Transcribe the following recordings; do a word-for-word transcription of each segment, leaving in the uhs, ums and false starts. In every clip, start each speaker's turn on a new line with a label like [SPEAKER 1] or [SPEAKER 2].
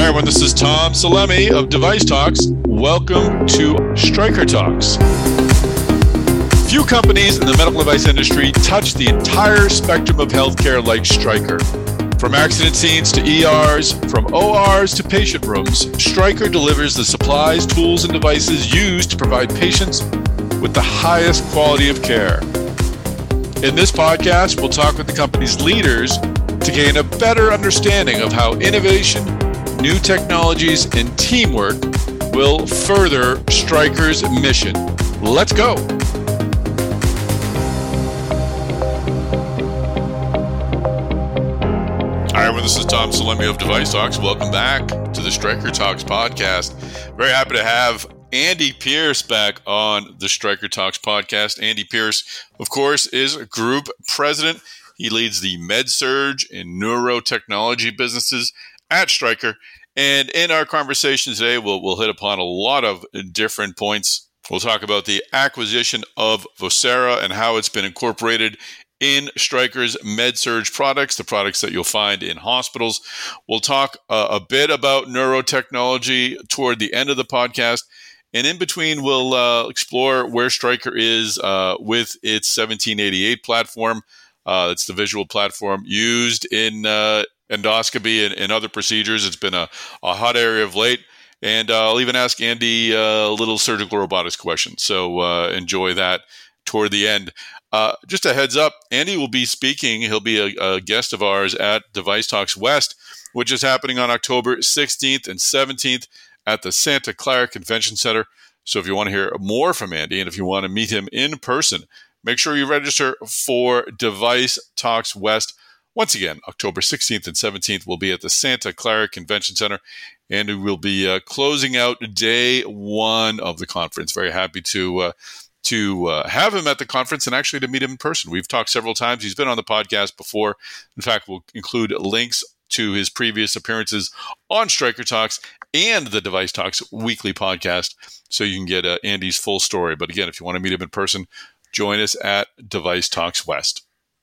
[SPEAKER 1] everyone. This is Tom Salemi of Device Talks. Welcome to Stryker Talks. Few companies in the medical device industry touch the entire spectrum of healthcare like Stryker. From accident scenes to E Rs, from O Rs to patient rooms, Stryker delivers the supplies, tools, and devices used to provide patients with the highest quality of care. In this podcast, we'll talk with the company's leaders to gain a better understanding of how innovation, new technologies, and teamwork will further Stryker's mission. Let's go. All right, everyone, this is Tom Salemi of Device Talks. Welcome back to the Stryker Talks podcast. Very happy to have Andy Pierce back on the Stryker Talks podcast. Andy Pierce, of course, is Group President. He leads the med-surg and neurotechnology businesses at Stryker. And in our conversation today, we'll, we'll hit upon a lot of different points. We'll talk about the acquisition of Vocera and how it's been incorporated in Stryker's med-surg products, the products that you'll find in hospitals. We'll talk uh, a bit about neurotechnology toward the end of the podcast. And in between, we'll uh, explore where Stryker is uh, with its seventeen eighty-eight platform. Uh, it's the visual platform used in uh, endoscopy and, and other procedures. It's been a, a hot area of late. And uh, I'll even ask Andy uh, a little surgical robotics question. So uh, enjoy that toward the end. Uh, just a heads up, Andy will be speaking. He'll be a, a guest of ours at Device Talks West, which is happening on October sixteenth and seventeenth at the Santa Clara Convention Center. So if you want to hear more from Andy and if you want to meet him in person, make sure you register for Device Talks West. Once again, October sixteenth and seventeenth will be at the Santa Clara Convention Center, and we will be uh, closing out day one of the conference. Very happy to uh, to uh, have him at the conference and actually to meet him in person. We've talked several times. He's been on the podcast before. In fact, we'll include links to his previous appearances on Stryker Talks and the Device Talks weekly podcast, so you can get uh, Andy's full story. But again, if you want to meet him in person, join us at Device Talks West.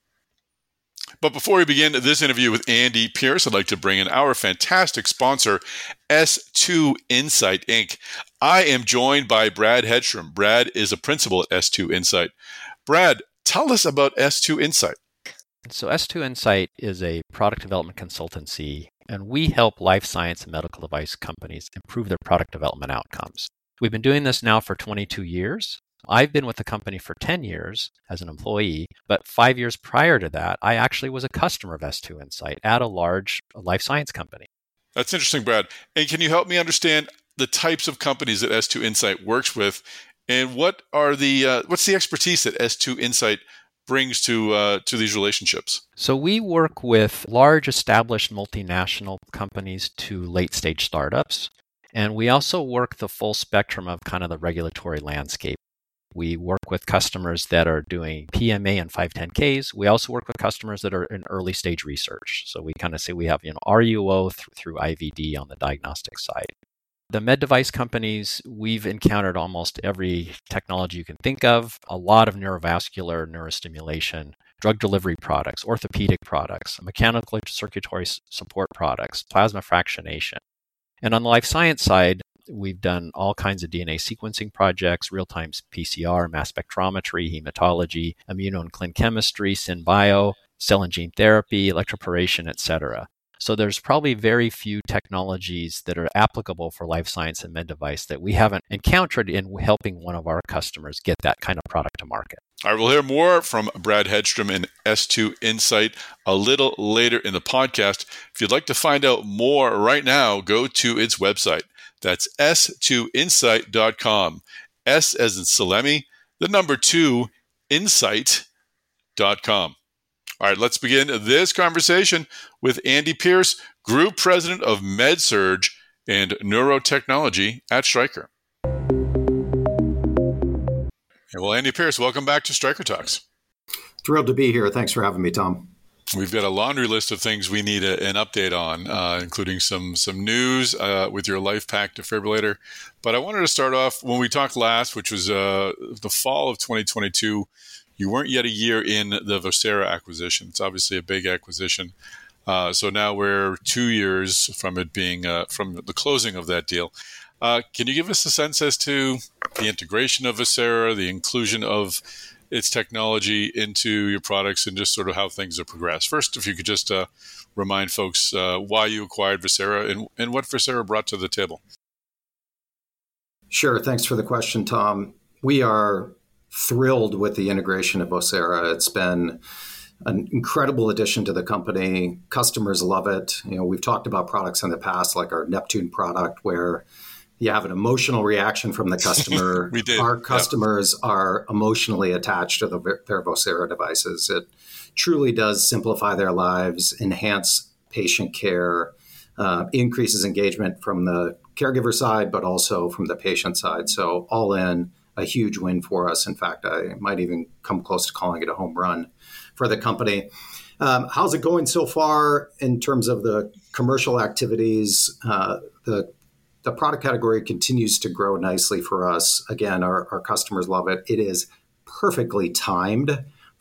[SPEAKER 1] But before we begin this interview with Andy Pierce, I'd like to bring in our fantastic sponsor, S two Insight, Incorporated. I am joined by Brad Hedstrom. Brad is a principal at S two Insight. Brad, tell us about S two Insight.
[SPEAKER 2] So S two Insight is a product development consultancy, and we help life science and medical device companies improve their product development outcomes. We've been doing this now for twenty-two years. I've been with the company for ten years as an employee, but five years prior to that, I actually was a customer of S two Insight at a large life science company.
[SPEAKER 1] That's interesting, Brad. And can you help me understand the types of companies that S two Insight works with, and what are the uh, what's the expertise that S two Insight brings to uh, to these relationships?
[SPEAKER 2] So we work with large established multinational companies to late stage startups, and we also work the full spectrum of kind of the regulatory landscape. We work with customers that are doing P M A and five ten Ks. We also work with customers that are in early stage research. So we kind of say we have, you know, R U O th- through I V D on the diagnostic side. The med device companies, we've encountered almost every technology you can think of, a lot of neurovascular neurostimulation, drug delivery products, orthopedic products, mechanical circulatory support products, plasma fractionation. And on the life science side, we've done all kinds of D N A sequencing projects, real-time P C R, mass spectrometry, hematology, immuno and clin chemistry, SynBio, cell and gene therapy, electroporation, et cetera. So there's probably very few technologies that are applicable for life science and med device that we haven't encountered in helping one of our customers get that kind of product to market.
[SPEAKER 1] All right, we'll hear more from Brad Hedstrom and S two Insight a little later in the podcast. If you'd like to find out more right now, go to its website. That's S two insight dot com. S as in Salemi, the number two, insight dot com. All right, let's begin this conversation with Andy Pierce, Group President of med-surg and Neurotechnology at Stryker. Well, Andy Pierce, welcome back to Stryker Talks.
[SPEAKER 3] Thrilled to be here. Thanks for having me, Tom.
[SPEAKER 1] We've got a laundry list of things we need a, an update on, uh, including some some news uh, with your LifePak defibrillator. But I wanted to start off, when we talked last, which was uh, the fall of twenty twenty-two, you weren't yet a year in the Vocera acquisition. It's obviously a big acquisition. Uh, so now we're two years from it being uh, from the closing of that deal. Uh, can you give us a sense as to the integration of Vocera, the inclusion of its technology into your products, and just sort of how things have progressed? First, if you could just uh, remind folks uh, why you acquired Vocera and, and what Vocera brought to the table.
[SPEAKER 3] Sure. Thanks for the question, Tom. We are thrilled with the integration of Vocera. It's been an incredible addition to the company. Customers love it. You know, we've talked about products in the past, like our Neptune product, where you have an emotional reaction from the customer.
[SPEAKER 1] We did.
[SPEAKER 3] Our customers yeah. are emotionally attached to the, their Vocera devices. It truly does simplify their lives, enhance patient care, uh, increases engagement from the caregiver side, but also from the patient side. So all in, a huge win for us. In fact, I might even come close to calling it a home run for the company. Um, how's it going so far in terms of the commercial activities? Uh, the The product category continues to grow nicely for us. Again, our, our customers love it. It is perfectly timed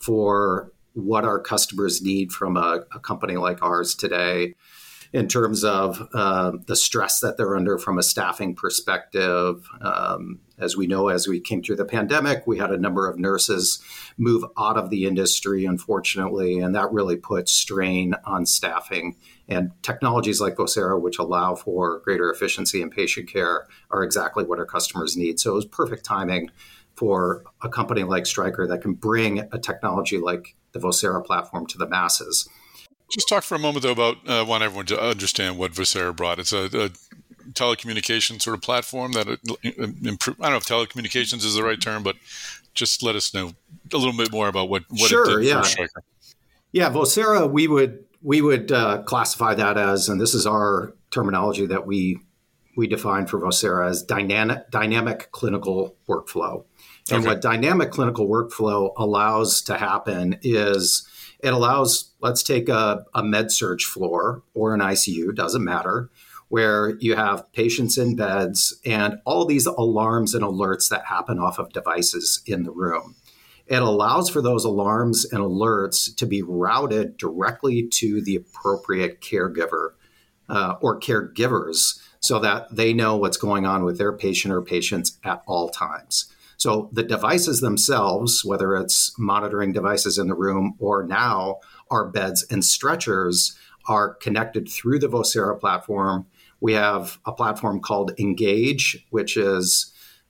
[SPEAKER 3] for what our customers need from a, a company like ours today in terms of uh, the stress that they're under from a staffing perspective. Um, as we know, as we came through the pandemic, we had a number of nurses move out of the industry, unfortunately, and that really put strain on staffing. And technologies like Vocera, which allow for greater efficiency in patient care, are exactly what our customers need. So it was perfect timing for a company like Stryker that can bring a technology like the Vocera platform to the masses.
[SPEAKER 1] Just talk for a moment, though, about uh, I want everyone to understand what Vocera brought. It's a, a telecommunication sort of platform that improve. I don't know if telecommunications is the right term, but just let us know a little bit more about what, what
[SPEAKER 3] sure,
[SPEAKER 1] it did
[SPEAKER 3] yeah.
[SPEAKER 1] for Stryker.
[SPEAKER 3] Yeah, Vocera, we would we would uh, classify that as, and this is our terminology that we we define for Vocera, as dynamic dynamic clinical workflow. And okay. What dynamic clinical workflow allows to happen is it allows, let's take a, a med surg floor or an I C U, doesn't matter, where you have patients in beds and all these alarms and alerts that happen off of devices in the room. It allows for those alarms and alerts to be routed directly to the appropriate caregiver uh, or caregivers so that they know what's going on with their patient or patients at all times. So the devices themselves, whether it's monitoring devices in the room or now our beds and stretchers, are connected through the Vocera platform. We have a platform called Engage, which is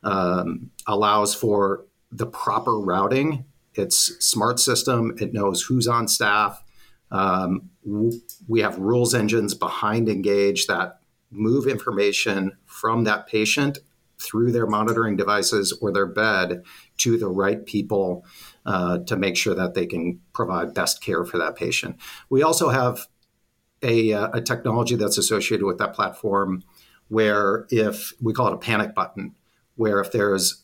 [SPEAKER 3] um, allows for the proper routing. It's a smart system. It knows who's on staff. Um, we have rules engines behind Engage that move information from that patient through their monitoring devices or their bed to the right people uh, to make sure that they can provide best care for that patient. We also have a, a technology that's associated with that platform where if we call it a panic button, where if there's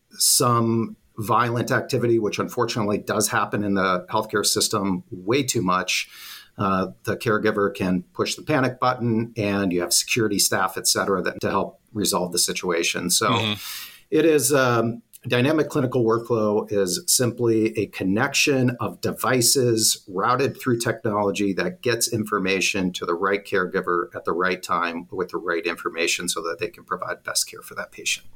[SPEAKER 3] some violent activity, which unfortunately does happen in the healthcare system way too much, uh, the caregiver can push the panic button and you have security staff, et cetera, that to help resolve the situation. So mm-hmm. it is um, dynamic clinical workflow is simply a connection of devices routed through technology that gets information to the right caregiver at the right time with the right information so that they can provide best care for that patient.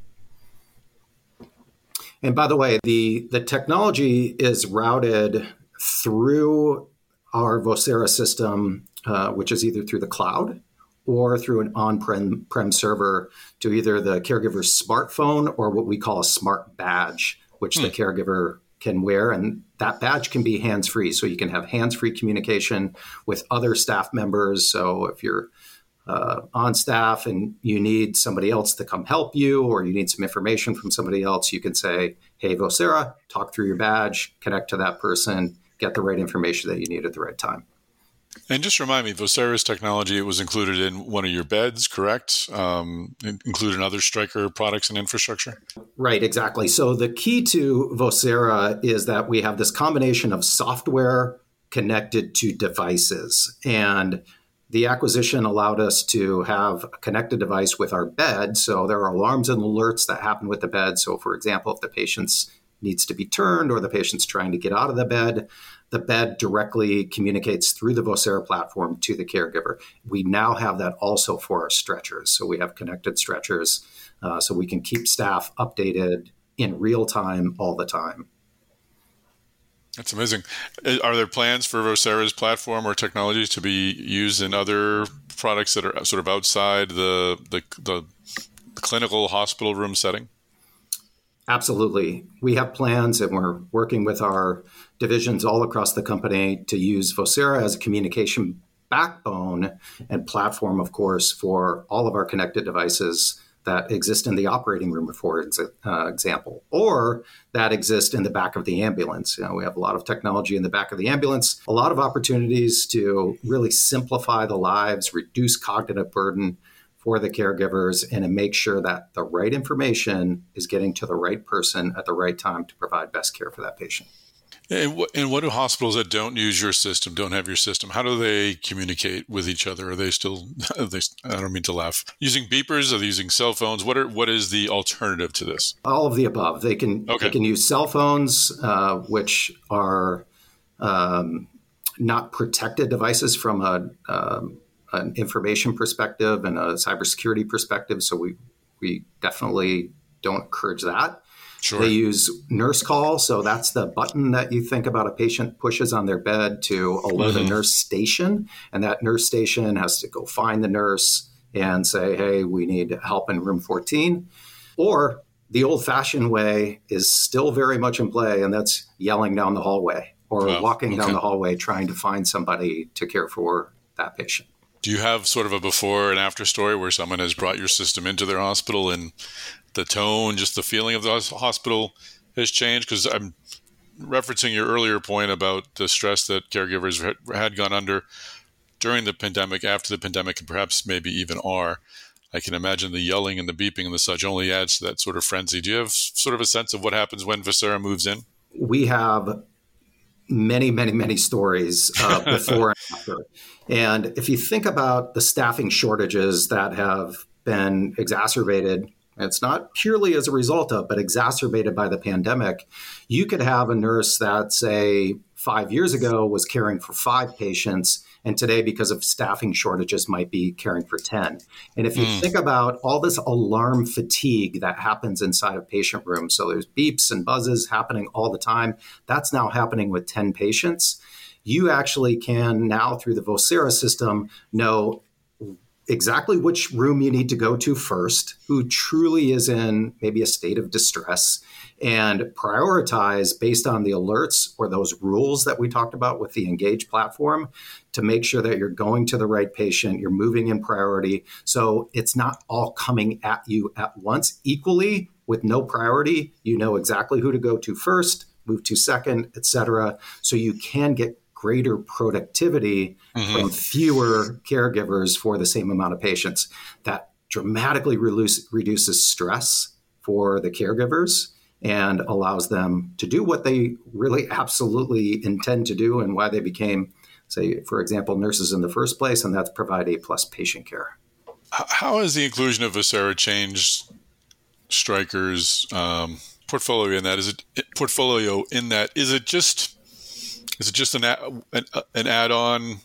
[SPEAKER 3] And by the way, the, the technology is routed through our Vocera system, uh, which is either through the cloud or through an on-prem prem server to either the caregiver's smartphone or what we call a smart badge, which hmm. the caregiver can wear. And that badge can be hands-free. So you can have hands-free communication with other staff members. So if you're uh, on staff and you need somebody else to come help you, or you need some information from somebody else, you can say, hey, Vocera, talk through your badge, connect to that person, get the right information that you need at the right time.
[SPEAKER 1] And just remind me, Vocera's technology, it was included in one of your beds, correct? Um, included in other Stryker products and infrastructure?
[SPEAKER 3] Right, exactly. So the key to Vocera is that we have this combination of software connected to devices. And the acquisition allowed us to have a connected device with our bed. So there are alarms and alerts that happen with the bed. So for example, if the patient's needs to be turned or the patient's trying to get out of the bed, the bed directly communicates through the Vocera platform to the caregiver. We now have that also for our stretchers. So we have connected stretchers uh, so we can keep staff updated in real time all the time.
[SPEAKER 1] That's amazing. Are there plans for Vocera's platform or technologies to be used in other products that are sort of outside the the, the clinical hospital room setting?
[SPEAKER 3] Absolutely. We have plans and we're working with our divisions all across the company to use Vocera as a communication backbone and platform, of course, for all of our connected devices that exist in the operating room, for uh, example, or that exist in the back of the ambulance. You know, we have a lot of technology in the back of the ambulance, a lot of opportunities to really simplify the lives, reduce cognitive burden for the caregivers, and to make sure that the right information is getting to the right person at the right time to provide best care for that patient.
[SPEAKER 1] And what, and what do hospitals that don't use your system, don't have your system, how do they communicate with each other? Are they still, are they, I don't mean to laugh, using beepers? Are they using cell phones? What are what is the alternative to this?
[SPEAKER 3] All of the above. They can okay. they can use cell phones, uh, which are um, not protected devices from a um, an information perspective and a cybersecurity perspective. So we we definitely don't encourage that.
[SPEAKER 1] Sure.
[SPEAKER 3] They use nurse call. So that's the button that you think about a patient pushes on their bed to alert mm-hmm. a nurse station. And that nurse station has to go find the nurse and say, hey, we need help in room fourteen. Or the old fashioned way is still very much in play. And that's yelling down the hallway or wow. walking okay. down the hallway, trying to find somebody to care for that patient.
[SPEAKER 1] Do you have sort of a before and after story where someone has brought your system into their hospital and the tone, just the feeling of the hospital has changed? Because I'm referencing your earlier point about the stress that caregivers had, had gone under during the pandemic, after the pandemic, and perhaps maybe even are. I can imagine the yelling and the beeping and the such only adds to that sort of frenzy. Do you have sort of a sense of what happens when Vocera moves in?
[SPEAKER 3] We have many, many, many stories uh, before and after. And if you think about the staffing shortages that have been exacerbated, it's not purely as a result of, but exacerbated by the pandemic, you could have a nurse that, say, five years ago was caring for five patients, and today, because of staffing shortages, might be caring for ten. And if you mm. think about all this alarm fatigue that happens inside of patient rooms, so there's beeps and buzzes happening all the time, that's now happening with ten patients. You actually can now, through the Vocera system, know exactly which room you need to go to first, who truly is in maybe a state of distress, and prioritize based on the alerts or those rules that we talked about with the Engage platform to make sure that you're going to the right patient, you're moving in priority. So it's not all coming at you at once equally with no priority. You know exactly who to go to first, move to second, et cetera. So you can get greater productivity mm-hmm. from fewer caregivers for the same amount of patients. That dramatically reduce, reduces stress for the caregivers and allows them to do what they really absolutely intend to do and why they became, say, for example, nurses in the first place, and that's provide A-plus patient care.
[SPEAKER 1] How has the inclusion of Vocera changed Stryker's um, portfolio in that? Is it portfolio in that? Is it just Is it just an, an an add-on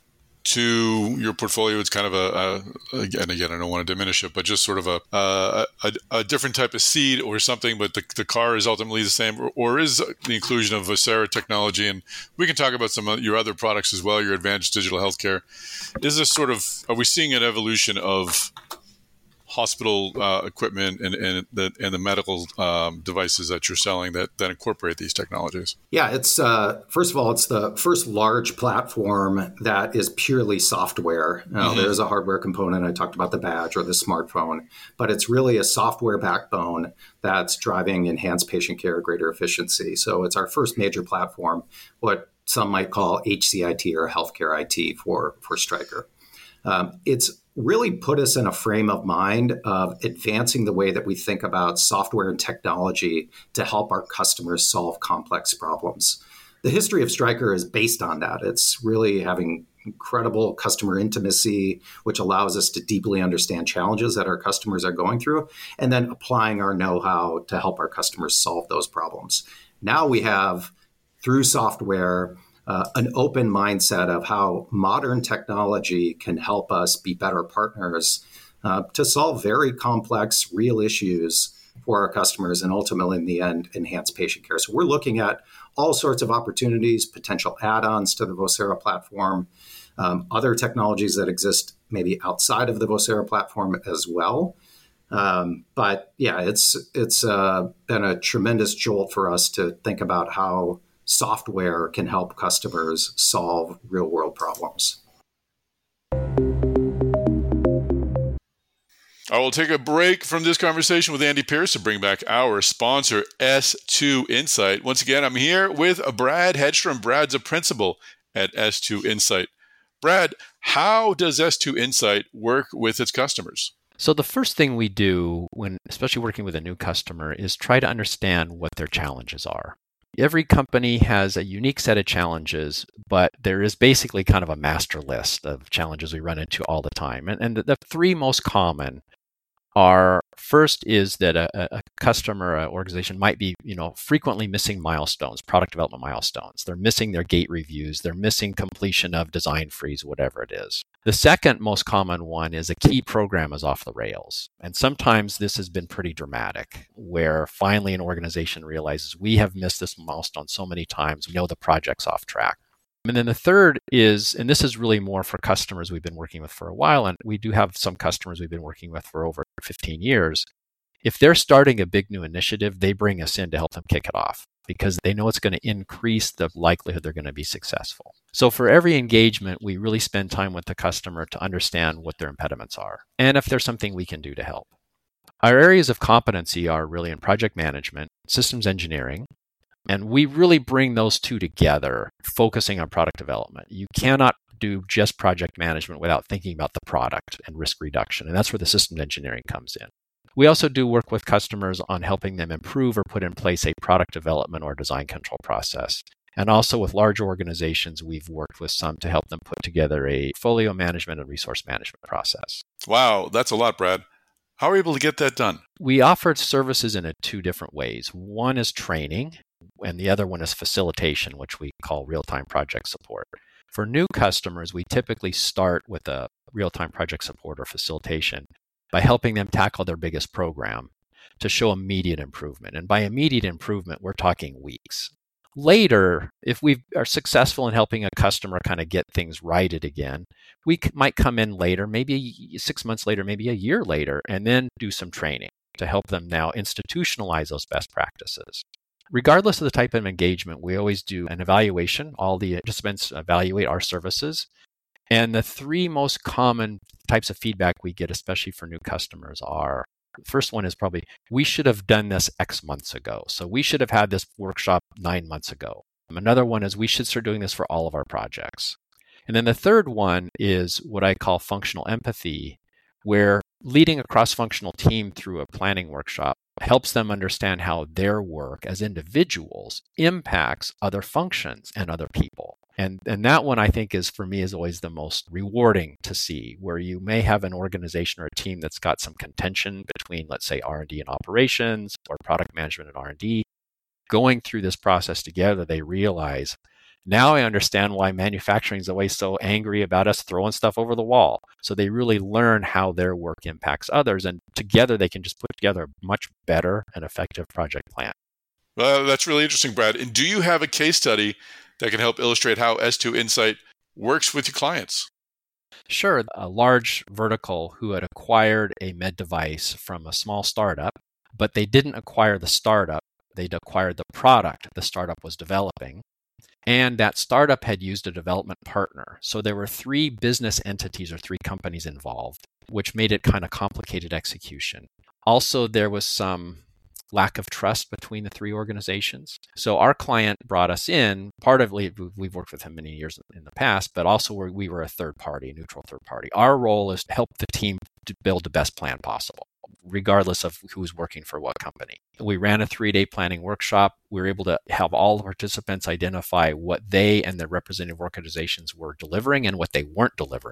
[SPEAKER 1] to your portfolio? It's kind of a, a again, again, I don't want to diminish it, but just sort of a a, a, a different type of seed or something, but the, the car is ultimately the same, or, or is the inclusion of Vocera technology, and we can talk about some of your other products as well, your advanced digital healthcare. Is this sort of, are we seeing an evolution of hospital uh, equipment and, and the and the medical um, devices that you're selling that, that incorporate these technologies?
[SPEAKER 3] Yeah, it's uh, first of all, it's the first large platform that is purely software. Now, mm-hmm. There's a hardware component. I talked about the badge or the smartphone, but it's really a software backbone that's driving enhanced patient care, greater efficiency. So it's our first major platform, what some might call H C I T or healthcare I T for, for Stryker. Um, it's really put us in a frame of mind of advancing the way that we think about software and technology to help our customers solve complex problems. The history of Stryker is based on that. It's really having incredible customer intimacy, which allows us to deeply understand challenges that our customers are going through, and then applying our know-how to help our customers solve those problems. Now we have, through software, uh, an open mindset of how modern technology can help us be better partners uh, to solve very complex, real issues for our customers and ultimately, in the end, enhance patient care. So we're looking at all sorts of opportunities, potential add-ons to the Vocera platform, um, other technologies that exist maybe outside of the Vocera platform as well. Um, but yeah, it's it's uh, been a tremendous jolt for us to think about how software can help customers solve real-world problems.
[SPEAKER 1] I will take a break from this conversation with Andy Pierce to bring back our sponsor, S two Insight. Once again, I'm here with Brad Hedstrom. Brad's a principal at S two Insight. Brad, how does S two Insight work with its customers?
[SPEAKER 2] So the first thing we do when, especially working with a new customer, is try to understand what their challenges are. Every company has a unique set of challenges, but there is basically kind of a master list of challenges we run into all the time. And, and the, the three most common are, first is that a, a customer or organization might be, you know, frequently missing milestones, product development milestones. They're missing their gate reviews. They're missing completion of design freeze, whatever it is. The second most common one is a key program is off the rails. And sometimes this has been pretty dramatic, where finally an organization realizes we have missed this milestone so many times, we know the project's off track. And then the third is, and this is really more for customers we've been working with for a while, and we do have some customers we've been working with for over fifteen years. If they're starting a big new initiative, they bring us in to help them kick it off because they know it's going to increase the likelihood they're going to be successful. So for every engagement, we really spend time with the customer to understand what their impediments are and if there's something we can do to help. Our areas of competency are really in project management, systems engineering, and we really bring those two together, focusing on product development. You cannot do just project management without thinking about the product and risk reduction, and that's where the systems engineering comes in. We also do work with customers on helping them improve or put in place a product development or design control process. And also with large organizations, we've worked with some to help them put together a portfolio management and resource management process.
[SPEAKER 1] Wow, that's a lot, Brad. How are we able to get that done?
[SPEAKER 2] We offer services in a two different ways. One is training, and the other one is facilitation, which we call real-time project support. For new customers, we typically start with a real-time project support or facilitation by helping them tackle their biggest program to show immediate improvement. And by immediate improvement, we're talking weeks. Later, if we are successful in helping a customer kind of get things righted again, we might come in later, maybe six months later, maybe a year later, and then do some training to help them now institutionalize those best practices. Regardless of the type of engagement, we always do an evaluation. All the participants evaluate our services. And the three most common types of feedback we get, especially for new customers, are, the first one is probably, we should have done this X months ago. So we should have had this workshop nine months ago. Another one is, we should start doing this for all of our projects. And then the third one is what I call functional empathy, where leading a cross-functional team through a planning workshop helps them understand how their work as individuals impacts other functions and other people. And and that one, I think, is, for me, is always the most rewarding to see, where you may have an organization or a team that's got some contention between, let's say, R and D and operations, or product management and R and D. Going through this process together, they realize, now I understand why manufacturing is always so angry about us throwing stuff over the wall. So they really learn how their work impacts others, and together they can just put together a much better and effective project plan.
[SPEAKER 1] Well, that's really interesting, Brad. And do you have a case study that can help illustrate how S two Insight works with your clients?
[SPEAKER 2] Sure. A large vertical who had acquired a med device from a small startup, but they didn't acquire the startup. They'd acquired the product the startup was developing. And that startup had used a development partner. So there were three business entities or three companies involved, which made it kind of complicated execution. Also, there was some lack of trust between the three organizations. So our client brought us in. Part of it, we've worked with him many years in the past, but also we were a third party, a neutral third party. Our role is to help the team to build the best plan possible, regardless of who's working for what company. We ran a three-day planning workshop. We were able to have all the participants identify what they and their representative organizations were delivering and what they weren't delivering.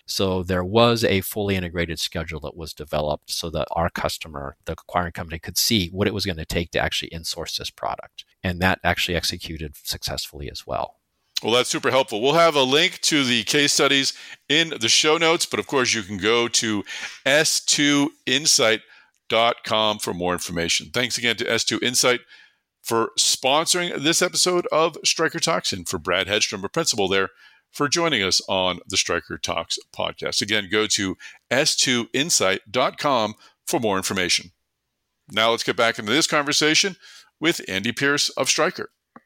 [SPEAKER 2] So there was a fully integrated schedule that was developed so that our customer, the acquiring company, could see what it was going to take to actually insource this product. And that actually executed successfully as well.
[SPEAKER 1] Well, that's super helpful. We'll have a link to the case studies in the show notes, but of course you can go to S two insight dot com for more information. Thanks again to S two Insight for sponsoring this episode of Stryker Talks, and for Brad Hedstrom, a principal there, for joining us on the Stryker Talks podcast. Again, go to S two insight dot com for more information. Now let's get back into this conversation with Andy Pierce of Stryker.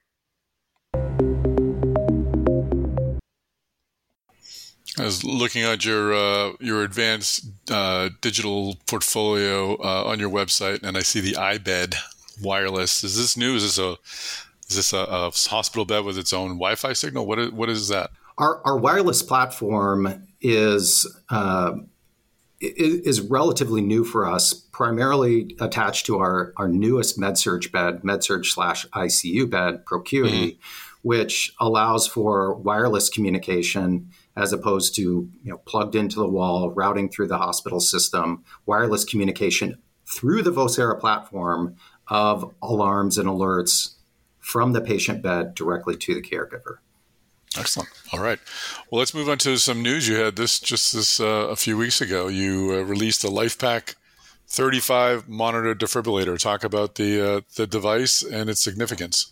[SPEAKER 1] I was looking at your uh, your advanced uh, digital portfolio uh, on your website, and I see the iBed wireless. Is this new? Is this a is this a, a hospital bed with its own Wi-Fi signal? What is, what is that?
[SPEAKER 3] Our our wireless platform is uh, is relatively new for us, primarily attached to our our newest MedSurg bed, MedSurg slash I C U bed, ProCuity, mm-hmm. which allows for wireless communication as opposed to, you know, plugged into the wall, routing through the hospital system, wireless communication through the Vocera platform of alarms and alerts from the patient bed directly to the caregiver.
[SPEAKER 1] Excellent. All right. Well, let's move on to some news. You had this just this uh, a few weeks ago. You uh, released the LifePak thirty-five monitor defibrillator. Talk about the uh, the device and its significance.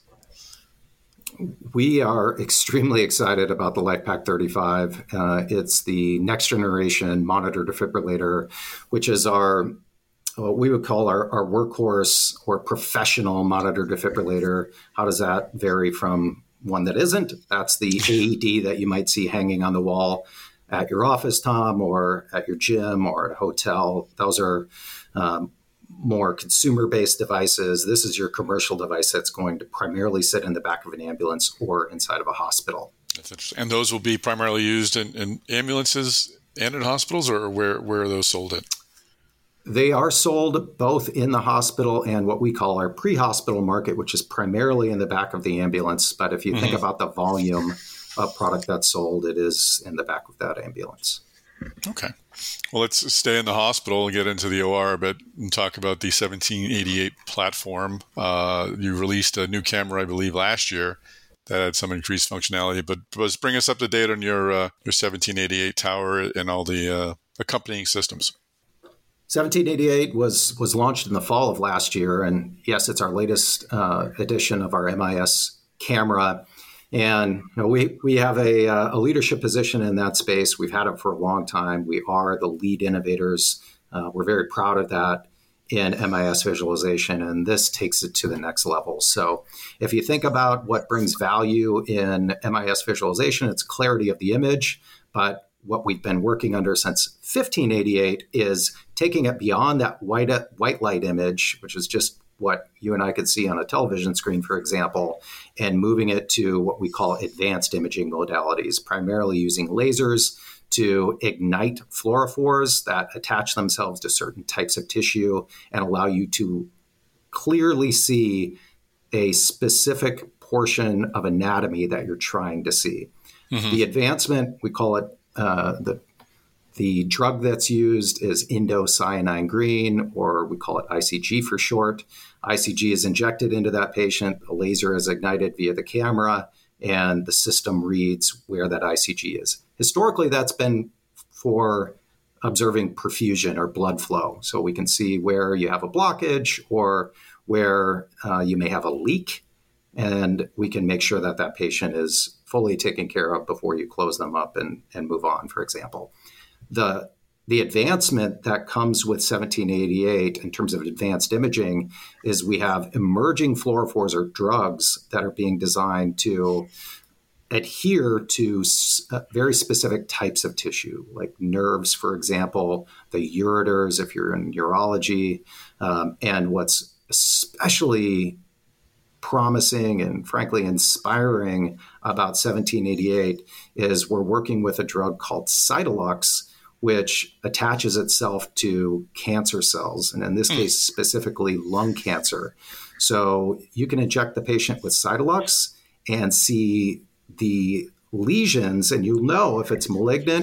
[SPEAKER 3] We are extremely excited about the LifePak thirty-five. Uh, it's the next generation monitor defibrillator, which is our, what we would call our, our workhorse or professional monitor defibrillator. How does that vary from one that isn't? That's the A E D that you might see hanging on the wall at your office, Tom, or at your gym or at a hotel. Those are um, more consumer-based devices. This is your commercial device that's going to primarily sit in the back of an ambulance or inside of a hospital.
[SPEAKER 1] That's interesting. And those will be primarily used in, in ambulances and in hospitals, or where, where are those sold at?
[SPEAKER 3] They are sold both in the hospital and what we call our pre-hospital market, which is primarily in the back of the ambulance. But if you mm-hmm. think about the volume of product that's sold, it is in the back of that ambulance.
[SPEAKER 1] Okay. Well, let's stay in the hospital and get into the O R a bit and talk about the seventeen eighty-eight platform. Uh, you released a new camera, I believe, last year that had some increased functionality. But let's bring us up to date on your uh, your seventeen eighty-eight tower and all the uh, accompanying systems.
[SPEAKER 3] seventeen eighty-eight was was launched in the fall of last year, and yes, it's our latest uh, edition of our M I S camera. And you know, we we have a, a leadership position in that space. We've had it for a long time. We are the lead innovators. Uh, we're very proud of that in M I S visualization, and this takes it to the next level. So if you think about what brings value in M I S visualization, it's clarity of the image, but what we've been working under since fifteen eighty-eight is taking it beyond that white, white light image, which is just what you and I could see on a television screen, for example, and moving it to what we call advanced imaging modalities, primarily using lasers to ignite fluorophores that attach themselves to certain types of tissue and allow you to clearly see a specific portion of anatomy that you're trying to see. Mm-hmm. The advancement, we call it uh, the The drug that's used is indocyanine green, or we call it I C G for short. I C G is injected into that patient, a laser is ignited via the camera, and the system reads where that I C G is. Historically, that's been for observing perfusion or blood flow. So we can see where you have a blockage or where uh, you may have a leak, and we can make sure that that patient is fully taken care of before you close them up and, and move on, for example. The the advancement that comes with seventeen eighty-eight in terms of advanced imaging is we have emerging fluorophores or drugs that are being designed to adhere to s- very specific types of tissue, like nerves, for example, the ureters, if you're in urology. Um, and what's especially promising and frankly inspiring about seventeen eighty-eight is we're working with a drug called Cytolux, which attaches itself to cancer cells, and in this mm. case, specifically lung cancer. So you can inject the patient with Cytolux and see the lesions, and you'll know if it's malignant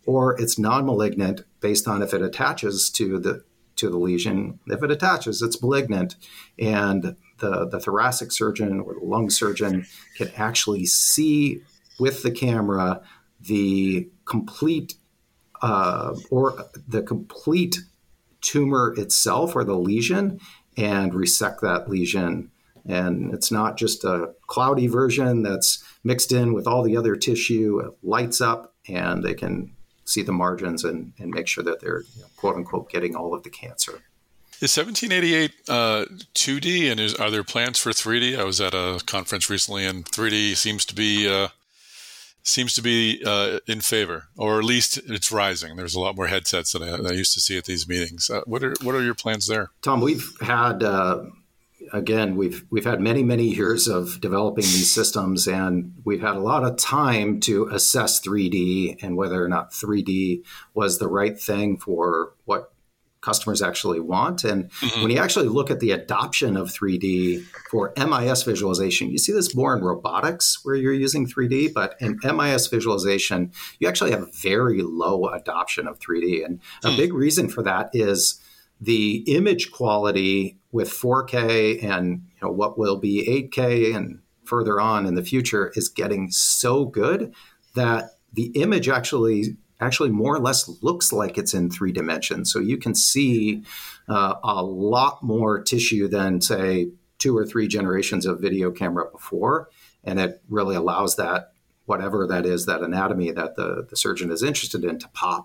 [SPEAKER 3] or it's non-malignant based on if it attaches to the to the lesion. If it attaches, it's malignant, and the, the thoracic surgeon or the lung surgeon can actually see with the camera the complete uh, or the complete tumor itself or the lesion and resect that lesion. And it's not just a cloudy version that's mixed in with all the other tissue. It lights up, and they can see the margins and, and make sure that they're, you know, quote unquote, getting all of the cancer.
[SPEAKER 1] Is seventeen eighty-eight uh, two D, and is, are there plans for three D? I was at a conference recently, and three D seems to be uh, seems to be uh, in favor, or at least it's rising. There's a lot more headsets that I, that I used to see at these meetings. Uh, what are what are your plans there,
[SPEAKER 3] Tom? We've had uh, again, we've we've had many many years of developing these systems, and we've had a lot of time to assess three D and whether or not three D was the right thing for what customers actually want. And mm-hmm. when you actually look at the adoption of three D for M I S visualization, you see this more in robotics where you're using three D, but in M I S visualization, you actually have very low adoption of three D. And mm. a big reason for that is the image quality with four K and, you know, what will be eight K and further on in the future is getting so good that the image actually actually more or less looks like it's in three dimensions. So you can see uh, a lot more tissue than, say, two or three generations of video camera before. And it really allows that, whatever that is, that anatomy that the, the surgeon is interested in, to pop.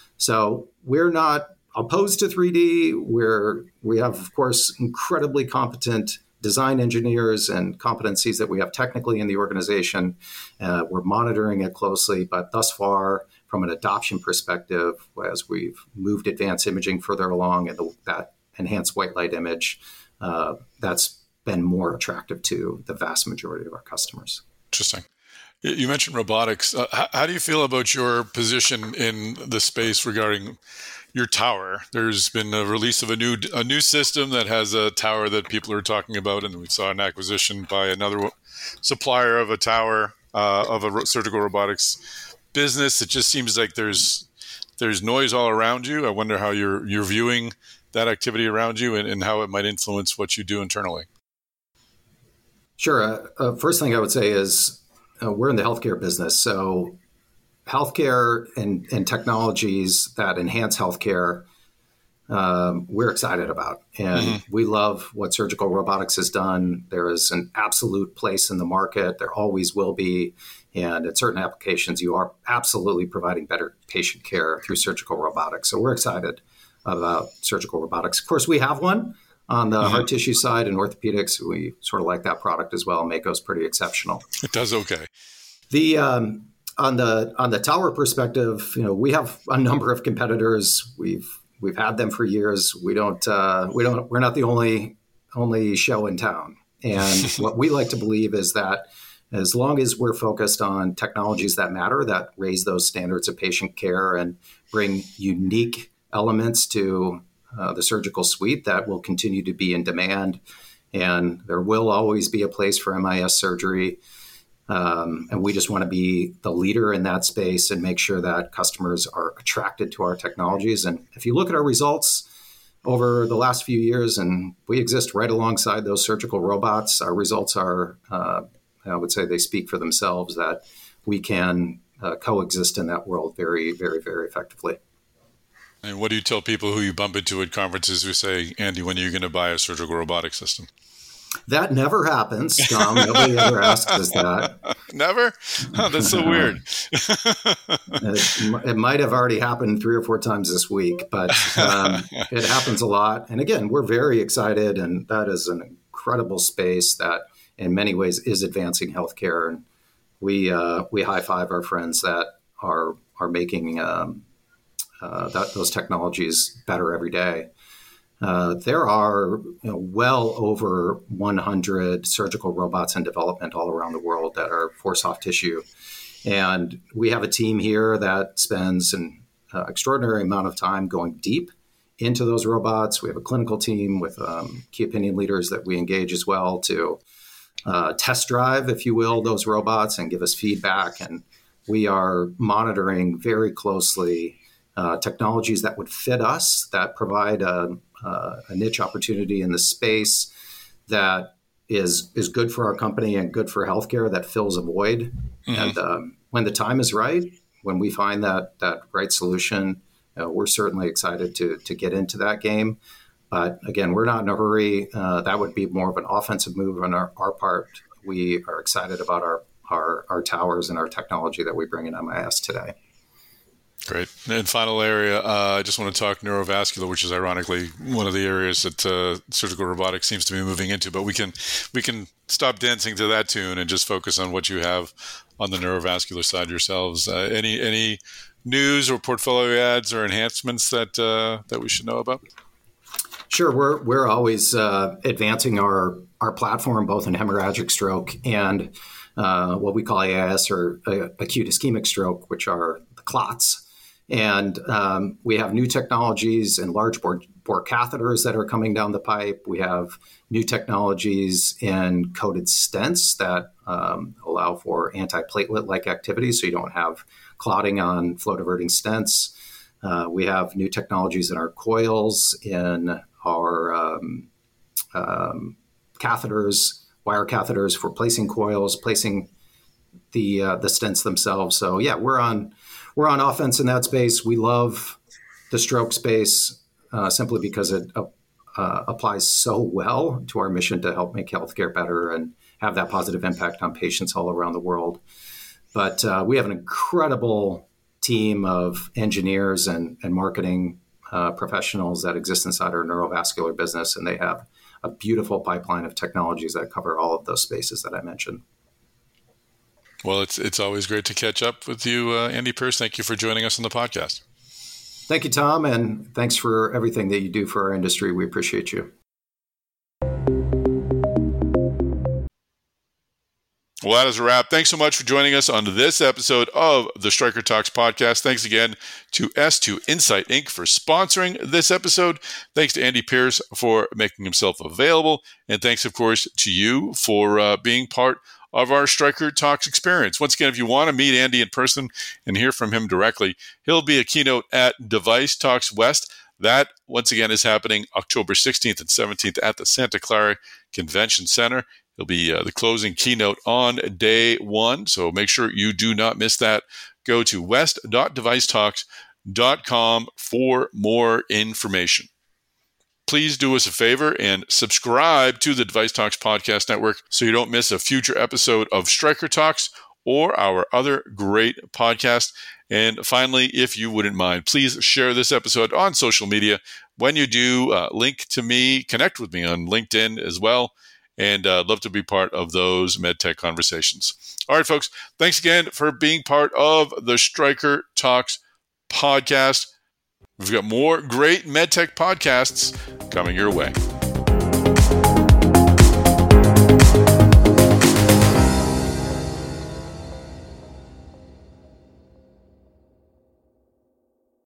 [SPEAKER 3] So we're not opposed to three D. We're, we have, of course, incredibly competent design engineers and competencies that we have technically in the organization. Uh, we're monitoring it closely, but thus far, from an adoption perspective, as we've moved advanced imaging further along and the, that enhanced white light image, uh, that's been more attractive to the vast majority of our customers.
[SPEAKER 1] Interesting. You mentioned robotics. Uh, how, how do you feel about your position in the space regarding your tower? There's been a release of a new a new system that has a tower that people are talking about, and we saw an acquisition by another supplier of a tower uh, of a surgical robotics business. It just seems like there's there's noise all around you. I wonder how you're you're viewing that activity around you and, and how it might influence what you do internally.
[SPEAKER 3] Sure. Uh, uh, first thing I would say is uh, we're in the healthcare business, so healthcare and, and technologies that enhance healthcare, um, we're excited about. And mm-hmm. we love what surgical robotics has done. There is an absolute place in the market. There always will be. And in certain applications, you are absolutely providing better patient care through surgical robotics. So we're excited about surgical robotics. Of course, we have one on the mm-hmm. hard tissue side in orthopedics. We sort of like that product as well. Mako's pretty exceptional.
[SPEAKER 1] It does okay.
[SPEAKER 3] The um, on the on the tower perspective, you know, we have a number of competitors. We've we've had them for years. We don't uh, we don't we're not the only only show in town. And what we like to believe is that as long as we're focused on technologies that matter, that raise those standards of patient care and bring unique elements to uh, the surgical suite, that will continue to be in demand. And there will always be a place for M I S surgery. Um, and we just want to be the leader in that space and make sure that customers are attracted to our technologies. And if you look at our results over the last few years, and we exist right alongside those surgical robots, our results are uh, I would say they speak for themselves, that we can uh, coexist in that world very, very, very effectively.
[SPEAKER 1] And what do you tell people who you bump into at conferences who say, Andy, when are you going to buy a surgical robotic system?
[SPEAKER 3] That never happens, Tom. Nobody ever asks us that.
[SPEAKER 1] Never? Oh, that's so weird.
[SPEAKER 3] it, it might have already happened three or four times this week, but um, it happens a lot. And again, we're very excited, and that is an incredible space that in many ways is advancing healthcare. And we uh, we high five our friends that are are making um, uh, that, those technologies better every day. Uh, there are you know, well over one hundred surgical robots in development all around the world that are for soft tissue. And we have a team here that spends an uh, extraordinary amount of time going deep into those robots. We have a clinical team with um, key opinion leaders that we engage as well to uh, test drive, if you will, those robots and give us feedback. And we are monitoring very closely uh, technologies that would fit us, that provide a, a, a niche opportunity in the space that is is good for our company and good for healthcare, that fills a void. Mm-hmm. And um, when the time is right, when we find that that right solution, uh, we're certainly excited to to get into that game. But again, we're not in a hurry. Uh, that would be more of an offensive move on our, our part. We are excited about our, our our towers and our technology that we bring in M I S today.
[SPEAKER 1] Great. And final area, uh, I just want to talk neurovascular, which is ironically one of the areas that uh, surgical robotics seems to be moving into. But we can we can stop dancing to that tune and just focus on what you have on the neurovascular side yourselves. Uh, any any news or portfolio adds or enhancements that uh, that we should know about?
[SPEAKER 3] Sure, we're we're always uh, advancing our our platform both in hemorrhagic stroke and uh, what we call A I S or uh, acute ischemic stroke, which are the clots. And um, we have new technologies and large bore, bore catheters that are coming down the pipe. We have new technologies in coated stents that um, allow for antiplatelet-like activities, so you don't have clotting on flow-diverting stents. Uh, we have new technologies in our coils, in our um, um, catheters, wire catheters for placing coils, placing the uh, the stents themselves. So yeah, we're on we're on offense in that space. We love the stroke space uh, simply because it uh, uh, applies so well to our mission to help make healthcare better and have that positive impact on patients all around the world. But uh, we have an incredible team of engineers and, and marketing uh, professionals that exist inside our neurovascular business, and they have a beautiful pipeline of technologies that cover all of those spaces that I mentioned.
[SPEAKER 1] Well, it's it's always great to catch up with you, uh, Andy Pierce. Thank you for joining us on the podcast.
[SPEAKER 3] Thank you, Tom, and thanks for everything that you do for our industry. We appreciate you.
[SPEAKER 1] Well, that is a wrap. Thanks so much for joining us on this episode of the Stryker Talks podcast. Thanks again to S two Insight Incorporated for sponsoring this episode. Thanks to Andy Pierce for making himself available. And thanks, of course, to you for uh, being part of our Stryker Talks experience. Once again, if you want to meet Andy in person and hear from him directly, he'll be a keynote at Device Talks West. That, once again, is happening October sixteenth and seventeenth at the Santa Clara Convention Center. It'll be uh, the closing keynote on day one, so make sure you do not miss that. Go to west dot device talks dot com for more information. Please do us a favor and subscribe to the Device Talks Podcast Network so you don't miss a future episode of Stryker Talks or our other great podcasts. And finally, if you wouldn't mind, please share this episode on social media. When you do, uh, link to me, connect with me on LinkedIn as well. And I'd uh, love to be part of those MedTech conversations. All right, folks, thanks again for being part of the Stryker Talks podcast. We've got more great MedTech podcasts coming your way.